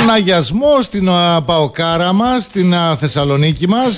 Στον αγιασμό, στην Παοκάρα μας, στην Θεσσαλονίκη μας,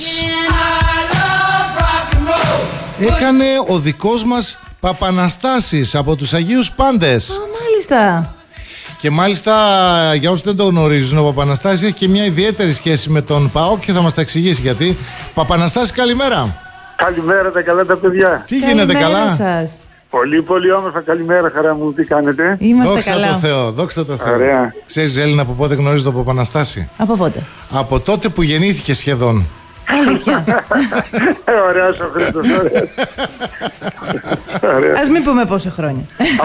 έκανε ο δικός μας Παπαναστάσης από τους Αγίους Πάντες. Μάλιστα. Και μάλιστα, για όσους δεν το γνωρίζουν, ο Παπαναστάσης έχει και μια ιδιαίτερη σχέση με τον ΠΑΟΚ και θα μας τα εξηγήσει γιατί. Παπαναστάση, καλημέρα. Καλημέρα, τα καλά τα παιδιά. Τι γίνεται, καλά? Σας. Πολύ πολύ όμορφα, καλημέρα χαρά μου, τι κάνετε? Είμαστε Δόξα καλά. τω Θεώ, δόξα τω Θεώ. Ωραία. Ξέρεις, Έλληνα, από πότε γνωρίζει τον Παπαναστάση? Από πότε? Από τότε που γεννήθηκε σχεδόν. Αλήθεια. Ωραίος ο Χρήστος, ωραίος. Ας μην πούμε πόσα χρόνια.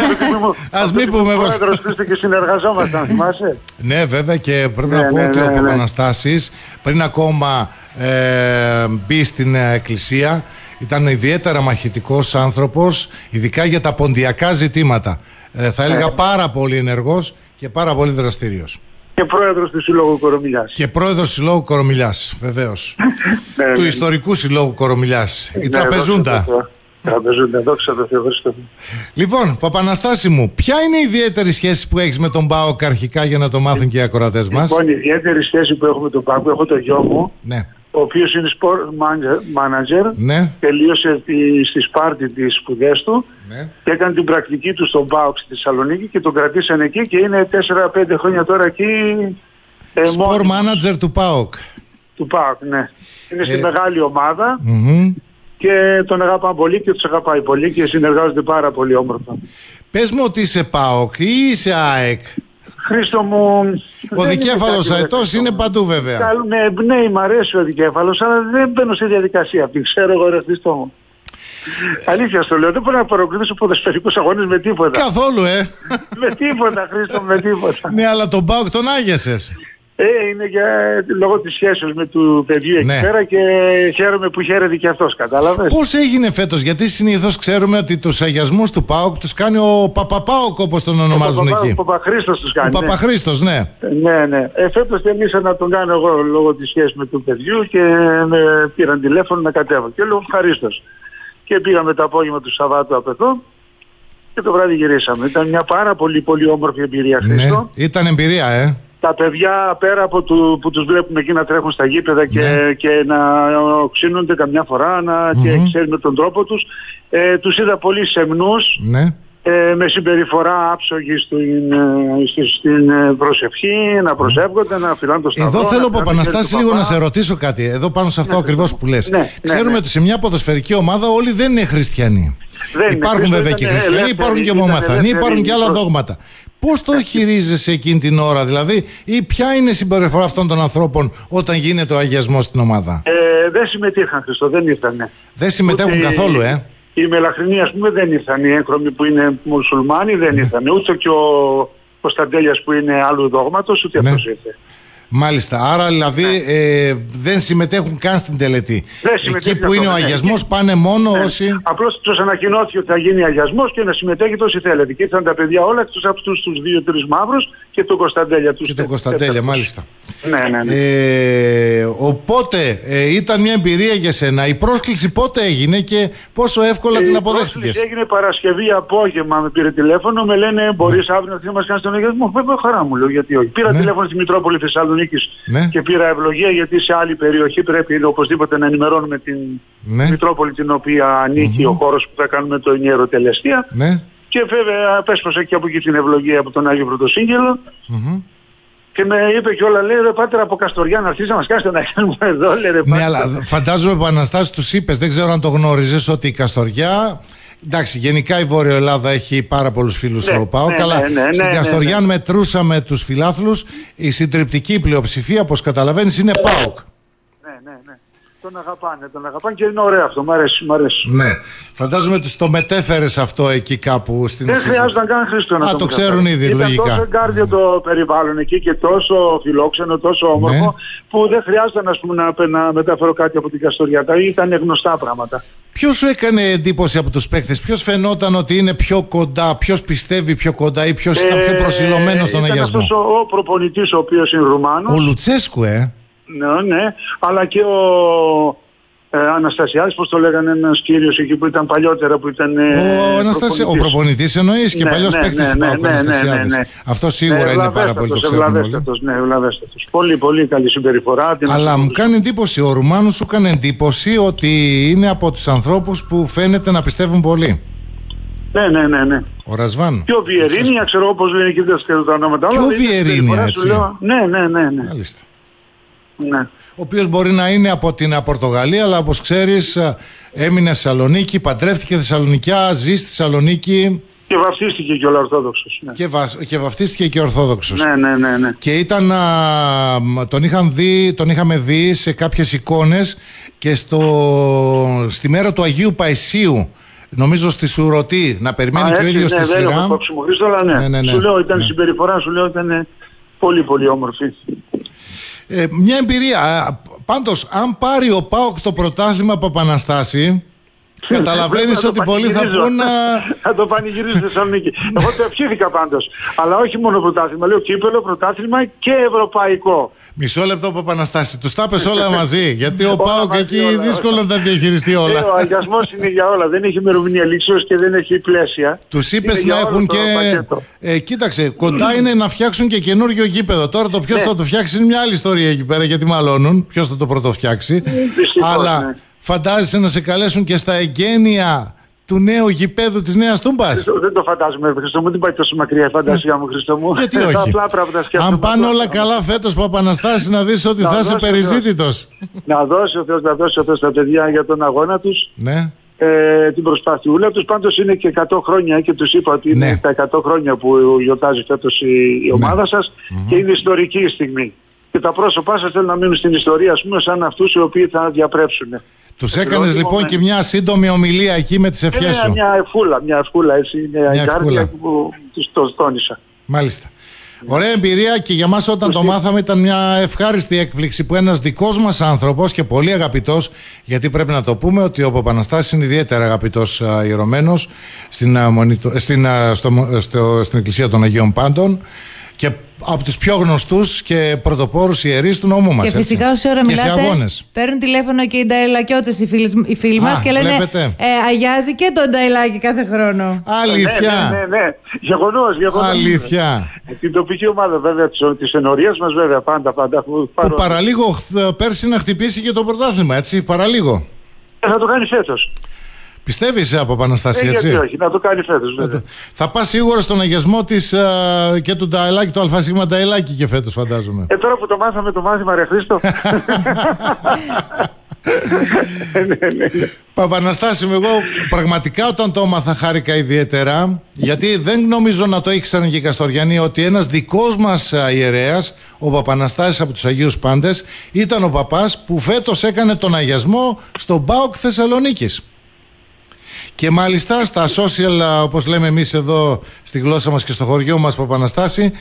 Ας μην πούμε πως. Πρόεδρος Χρήστο και συνεργαζόμασταν, θυμάσαι? Ναι, βέβαια, και πρέπει να πω ότι ο Παπαναστάσης πριν ακόμα μπει στην εκκλησία ήταν ιδιαίτερα μαχητικός άνθρωπος, ειδικά για τα ποντιακά ζητήματα. Θα έλεγα πάρα πολύ ενεργός και πάρα πολύ δραστήριος. Και πρόεδρος του Συλλόγου Κορομιλιάς. Και πρόεδρος του Συλλόγου Κορομιλιάς, βεβαίως. Του ιστορικού Συλλόγου Κορομιλιάς. Η Τραπεζούντα. Τραπεζούντα, δόξα τω Θεώ, Χριστό. Λοιπόν, Παπαναστάση μου, ποια είναι η ιδιαίτερη σχέση που έχεις με τον ΠΑΟΚ αρχικά, για να το μάθουν και οι ακροατές μας? Λοιπόν, η ιδιαίτερη σχέση που έχω με τον ΠΑΟΚ, έχω το γιο μου, Ναι. ο οποίος είναι sport manager, Ναι. τελείωσε στη Σπάρτη τις σπουδές του, Ναι. και έκανε την πρακτική του στον ΠΑΟΚ στη Θεσσαλονίκη και τον κρατήσαν εκεί και είναι 4-5 χρόνια τώρα εκεί. Sport manager του ΠΑΟΚ. Του ΠΑΟΚ, ναι. Είναι στη μεγάλη ομάδα και τον αγαπάνε πολύ και τους αγαπάει πολύ και συνεργάζονται πάρα πολύ όμορφα. Πες μου ότι είσαι ΠΑΟΚ ή είσαι ΑΕΚ? Χρήστο μου... Ο δικέφαλος αετός είναι παντού, βέβαια. Ναι, μ' αρέσει ο δικέφαλος, αλλά δεν μπαίνω στη διαδικασία αυτή. Ξέρω εγώ, ρε Χριστό μου. Αλήθεια στο λέω, δεν μπορώ να παρακολουθήσω ποδοσφαιρικούς αγώνες με τίποτα. Καθόλου, Με τίποτα, Χρήστο, με τίποτα. Ναι, αλλά τον ΠΑΟΚ τον άγιασες. Είναι λόγω της σχέσεως με του παιδιού εκεί πέρα και χαίρομαι που χαίρεται και αυτός, κατάλαβες. Πώς έγινε φέτος, γιατί συνήθως ξέρουμε ότι τους αγιασμούς του ΠΑΟΚ τους κάνει ο Παπαπάοκ, όπως τον ονομάζουν εκεί. Ο Παπαχρήστος τους κάνει. Ο Παπαχρήστος, ναι. Ναι. Φέτος θελήσα να τον κάνω εγώ λόγω της σχέσης με του παιδιού και με πήραν τηλέφωνο να κατέβω. Και λέω ευχαρίστως. Και πήγαμε το απόγευμα του Σαββάτου από εδώ και το βράδυ γυρίσαμε. Ήταν μια πάρα πολύ πολύ όμορφη εμπειρία, Χρήστο. Ναι, ήταν εμπειρία, Τα παιδιά πέρα από που τους βλέπουμε εκεί να τρέχουν στα γήπεδα και να οξύνονται καμιά φορά και ξέρουν με τον τρόπο τους, τους είδα πολύ σεμνούς, με συμπεριφορά άψογη στην προσευχή, να προσεύχονται, να φυλάνε το σταυρό. Εδώ θέλω, Παπαναστάση, λίγο να σε ρωτήσω κάτι, εδώ πάνω σε αυτό ακριβώς που λες. Ξέρουμε ότι σε μια ποδοσφαιρική ομάδα όλοι δεν είναι χριστιανοί. Υπάρχουν βέβαια και χριστιανοί, υπάρχουν και ομομαθανοί, υπάρχουν και άλλα δόγματα. Πώς το χειρίζεσαι εκείνη την ώρα, δηλαδή, ή ποια είναι η συμπεριφορά αυτών των ανθρώπων όταν γίνεται ο αγιασμός στην ομάδα? Δεν συμμετείχαν, Χριστό, δεν ήρθανε. Δεν συμμετέχουν καθόλου, Οι μελαχρινοί, ας πούμε, δεν ήρθαν. Οι έγχρωμοι που είναι μουσουλμάνοι δεν ήρθαν. Ούτε και ο Κωνσταντέλιας που είναι άλλου δόγματος, ούτε αυτός ήρθε. Μάλιστα, άρα δηλαδή δεν συμμετέχουν καν στην τελετή. Εκεί που είναι ο αγιασμός πάνε μόνο όσοι... Απλώς τους ανακοινώθηκε ότι θα γίνει αγιασμός και να συμμετέχετε όσοι θέλετε. Και ήρθαν τα παιδιά όλα εκτός από τους 2-3 μαύρους και τον Κωνσταντέλια. Και τον Κωνσταντέλια, μάλιστα. Ναι. Οπότε ήταν μια εμπειρία για σένα. Η πρόσκληση πότε έγινε και πόσο εύκολα την αποδέχτηκες? Η πρόσκληση έγινε Παρασκευή απόγευμα, με πήρε τηλέφωνο, με λένε μπορείς αύριο να μας κάνεις τον αγιασμό? Βέβαια, χαρά μου, λέω, γιατί όχι. Πήρα τηλέφωνο στη Μητρόπολη Θεσσαλονίκης και πήρα ευλογία, γιατί σε άλλη περιοχή πρέπει οπωσδήποτε να ενημερώνουμε την Μητρόπολη την οποία ανήκει ο χώρος που θα κάνουμε το ιεροτελεστία. Και βέβαια πέσπασα και από εκεί την ευλογία από τον Άγιο Πρωτοσύγγελο. Και με είπε και όλα, λέει, ρε Πάτερ, από Καστοριά να έρθεις να μας κάνεις να κάνουμε εδώ, λέει, ρε Πάτερ. Ναι, αλλά φαντάζομαι, Επαναστάση, τους είπες, δεν ξέρω αν το γνώριζες, ότι η Καστοριά... Εντάξει, γενικά η Βόρεια Ελλάδα έχει πάρα πολλούς φίλους ο ΠΑΟΚ, αλλά στην Καστοριά, αν μετρούσαμε τους φιλάθλους, η συντριπτική πλειοψηφία, όπως καταλαβαίνεις, είναι ΠΑΟΚ. Ναι. Τον αγαπάνε και είναι ωραίο αυτό, μ' αρέσει. Ναι. Φαντάζομαι ότι το μετέφερες αυτό εκεί κάπου στην Δεν χρειάζονταν καν, Χρήστο, να το ξέρουν ήδη, λογικά. Ήταν τόσο εγκάρδιο το περιβάλλον εκεί και τόσο φιλόξενο, τόσο όμορφο, που δεν χρειάζονταν, ας πούμε, να μεταφέρω κάτι από την Καστοριά. Ήταν γνωστά πράγματα. Ποιος σου έκανε εντύπωση από τους παίκτες? Ποιος φαινόταν ότι είναι πιο κοντά? Ποιος πιστεύει πιο κοντά ή ποιος ήταν πιο προσιλωμένος στον αγιασμό? Ήταν αυτός ο προπονητής, ο οποίος είναι Ρουμάνος. Ο Λουτσέσκου, Ναι, αλλά και Αναστασιάδης, πώς το λέγανε, ένας κύριος εκεί που ήταν παλιότερα, που ήταν ο προπονητής εννοείς και παλιός παίκτης του ΠΑΟΚ, Αναστασιάδης. Αυτό σίγουρα είναι πάρα πολύ, το ξέρουμε όλοι. Ευλαβέστατος. Πολύ πολύ καλή συμπεριφορά. Αλλά μου κάνει εντύπωση, ο Ρουμάνος σου κάνει εντύπωση ότι είναι από τους ανθρώπους που φαίνεται να πιστεύουν πολύ. Ναι. Ο Ρασβάν. Και ο Βιερίνια, ξέρω όπως λένε και τα ονόματα. Και ο Βιερίνια, έτσι. Ναι. Μάλιστα. Ναι. Ο οποίος μπορεί να είναι από την Πορτογαλία, αλλά όπως ξέρεις έμεινε στη Θεσσαλονίκη, παντρεύτηκε Θεσσαλονικιά, ζει στη Θεσσαλονίκη. Και βαφτίστηκε και ο Ορθόδοξος. Ναι. Και βαφτίστηκε και ο Ορθόδοξος. Ναι. Και ήταν, τον είχαμε δει σε κάποιες εικόνες και στη μέρα του Αγίου Παϊσίου, νομίζω στη Σουρωτή, να περιμένει και ο ίδιος στη σειρά. Ναι. Σου λέω, η συμπεριφορά σου λέω ήταν πολύ πολύ όμορφη. Μια εμπειρία. Πάντως, αν πάρει ο ΠΑΟΚ το πρωτάθλημα Παπαναστάση, καταλαβαίνεις ότι πολλοί θα πούν θα το πανηγυρίζω στη Θεσσαλονίκη. Εγώ το ευχήθηκα πάντως. Αλλά όχι μόνο πρωτάθλημα. Λέω κύπελλο, πρωτάθλημα και ευρωπαϊκό. Μισό λεπτό, Παπαναστάση. Τους τα πες όλα μαζί. Γιατί ο ΠΑΟΚ εκεί δύσκολο να τα διαχειριστεί όλα. Ο αγιασμός είναι για όλα. Δεν έχει ημερομηνία λήξεως και δεν έχει πλαίσια. Τους είπες να έχουν και. Κοίταξε, κοντά είναι να φτιάξουν και καινούργιο γήπεδο. Τώρα το ποιος θα το φτιάξει είναι μια άλλη ιστορία εκεί πέρα, γιατί μαλώνουν. Ποιος θα το πρωτοφτιάξει. Αλλά φαντάζεσαι να σε καλέσουν και στα εγγένεια του νέου γηπέδου της Νέας Τούμπας? Δεν το φαντάζομαι, Χριστό μου, δεν πάει τόσο μακριά η φαντασία μου, Χριστό μου. Γιατί όχι? Αν πάνε όλα καλά φέτος, Παπαναστάση, να δεις ότι θα είσαι περιζήτητος. Να δώσει ο Θεός στα παιδιά για τον αγώνα τους. Ναι. Την προσπαθιούλα τους. Πάντως είναι και 100 χρόνια και τους είπα ότι είναι τα 100 χρόνια που γιορτάζει φέτος η ομάδα σας και είναι ιστορική η στιγμή. Και τα πρόσωπά σας θέλουν να μείνουν στην ιστορία, ας πούμε, σαν αυτούς οι οποίοι θα διαπρέψουν. Τους έκανες λοιπόν και μια σύντομη ομιλία εκεί με τις ευχές σου? Μια ευχούλα έτσι, μια εγκάρδια που τους το τόνισα. Μάλιστα. Ωραία εμπειρία και για μας όταν το μάθαμε ήταν μια ευχάριστη έκπληξη που ένας δικός μας άνθρωπος και πολύ αγαπητός, γιατί πρέπει να το πούμε ότι ο Παπαναστάσης είναι ιδιαίτερα αγαπητός ιερωμένος στην Εκκλησία των Αγίων Πάντων και από τους πιο γνωστούς και πρωτοπόρους ιερείς του νόμου μας. Και φυσικά όση ώρα μιλάτε παίρνουν τηλέφωνο και οι Νταελακιώτες οι φίλοι μας και λένε αγιάζει και τον Νταελάκη κάθε χρόνο. Αλήθεια? Ναι. Γεγονός. Αλήθεια? Την τοπική ομάδα βέβαια της ενορίας μας βέβαια πάντα. Που παραλίγο πέρσι να χτυπήσει και το πρωτάθλημα, έτσι, παραλίγο. Θα το κάνει φέτος. Πιστεύεις από Παπαναστάση, έτσι? Γιατί όχι, να το κάνει φέτος βέβαια. Θα πας σίγουρα στον αγιασμό της και του Νταελάκη, το ΑΣ Νταελάκη και φέτος φαντάζομαι. Τώρα που το μάθαμε το μάθημα, ρε Χρήστο. Παπαναστάση μου, εγώ πραγματικά όταν το έμαθα χάρηκα ιδιαίτερα, γιατί δεν νομίζω να το ήξεραν και οι Καστοριανοί ότι ένας δικός μας ιερέας, ο Παπαναστάσης από τους Αγίους Πάντες, ήταν ο παπάς που φέτος έκανε τον αγιασμό στον ΠΑΟΚ Θεσσαλονίκης. Και μάλιστα στα social, όπως λέμε εμείς εδώ στη γλώσσα μας και στο χωριό μας, Παπαναστάση,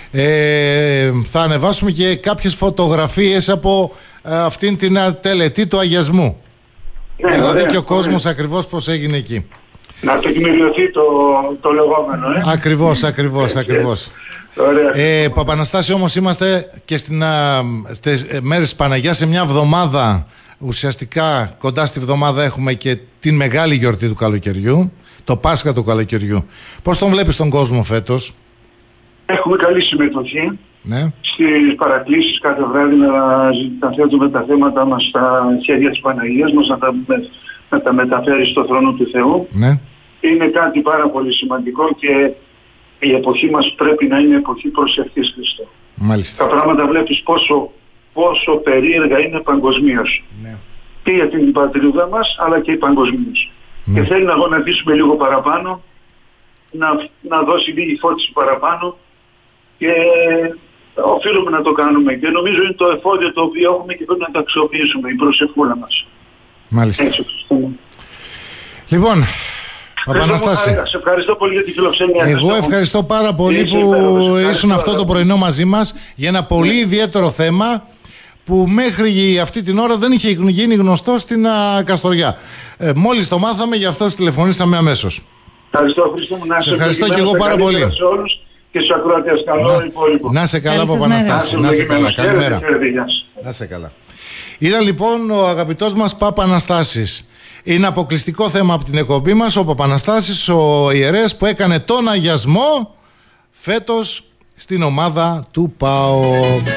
θα ανεβάσουμε και κάποιες φωτογραφίες από αυτήν την τελετή του αγιασμού. Για να δει και ο κόσμος ακριβώς πώς έγινε εκεί. Να τεκμηριωθεί το λεγόμενο. Ακριβώς. Παπαναστάση, όμως είμαστε και στις μέρες της Παναγιάς, σε μια εβδομάδα. Ουσιαστικά κοντά στη βδομάδα έχουμε και την μεγάλη γιορτή του καλοκαιριού, το Πάσχα του καλοκαιριού. Πώς τον βλέπεις τον κόσμο φέτος? Έχουμε καλή συμμετοχή. Ναι. Στις παρακλήσεις κάθε βράδυ να θέτουμε τα θέματα μας στα χέρια της Παναγίας μας, να τα μεταφέρει στο θρόνο του Θεού. Ναι. Είναι κάτι πάρα πολύ σημαντικό και η εποχή μας πρέπει να είναι εποχή προσευχής, Χριστό. Μάλιστα. Τα πράγματα βλέπεις πόσο περίεργα είναι παγκοσμίως. Ναι. Και για την πατρίδα μας, αλλά και παγκοσμίως. Ναι. Και θέλει να γονατίσουμε λίγο παραπάνω, να δώσει λίγη φώτιση παραπάνω και οφείλουμε να το κάνουμε. Και νομίζω είναι το εφόδιο το οποίο έχουμε και πρέπει να το αξιοποιήσουμε, η προσευχούλα μας. Μάλιστα. Έτσι, λοιπόν, Παπαναστάση, σε ευχαριστώ πολύ για τη φιλοξενία. Εγώ ευχαριστώ πάρα πολύ που ήσουν αυτό το πρωινό μαζί μας για ένα πολύ ιδιαίτερο θέμα που μέχρι αυτή την ώρα δεν είχε γίνει γνωστό στην Καστοριά. Μόλις το μάθαμε, γι' αυτό τηλεφωνήσαμε αμέσως. Ευχαριστώ, Χρήστο μου. Σε ευχαριστώ και εγώ πάρα πολύ. Σε όλους και στους ακροατές. Καλό υπόλοιπο. Να σε καλά, Παπαναστάση. Να σε καλά. Καλημέρα. Να σε καλά. Ήταν λοιπόν ο αγαπητός μας Παπαναστάσης. Είναι αποκλειστικό θέμα από την εκπομπή μας ο Παπαναστάσης, ο ιερέας που έκανε τον αγιασμό φέτος στην ομάδα του ΠΑΟΚ.